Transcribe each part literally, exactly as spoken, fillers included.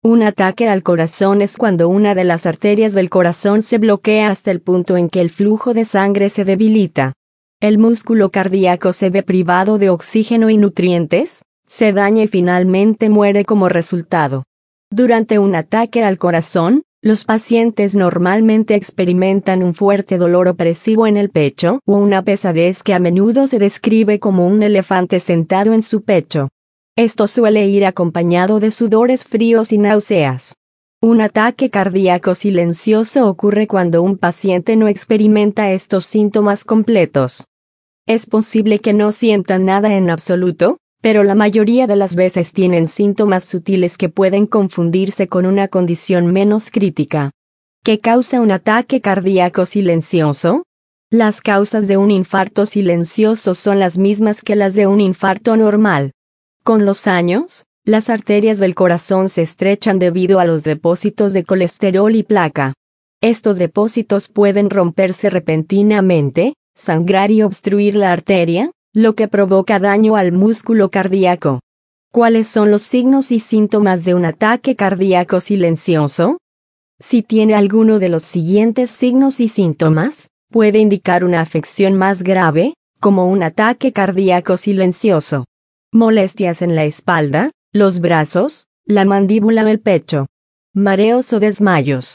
Un ataque al corazón es cuando una de las arterias del corazón se bloquea hasta el punto en que el flujo de sangre se debilita. El músculo cardíaco se ve privado de oxígeno y nutrientes, se daña y finalmente muere como resultado. Durante un ataque al corazón, los pacientes normalmente experimentan un fuerte dolor opresivo en el pecho o una pesadez que a menudo se describe como un elefante sentado en su pecho. Esto suele ir acompañado de sudores fríos y náuseas. Un ataque cardíaco silencioso ocurre cuando un paciente no experimenta estos síntomas completos. Es posible que no sientan nada en absoluto, pero la mayoría de las veces tienen síntomas sutiles que pueden confundirse con una condición menos crítica. ¿Qué causa un ataque cardíaco silencioso? Las causas de un infarto silencioso son las mismas que las de un infarto normal. Con los años, las arterias del corazón se estrechan debido a los depósitos de colesterol y placa. Estos depósitos pueden romperse repentinamente, sangrar y obstruir la arteria, lo que provoca daño al músculo cardíaco. ¿Cuáles son los signos y síntomas de un ataque cardíaco silencioso? Si tiene alguno de los siguientes signos y síntomas, puede indicar una afección más grave, como un ataque cardíaco silencioso. Molestias en la espalda, los brazos, la mandíbula o el pecho. Mareos o desmayos.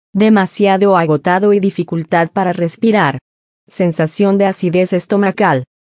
Demasiado agotado y dificultad para respirar. Sensación de acidez estomacal.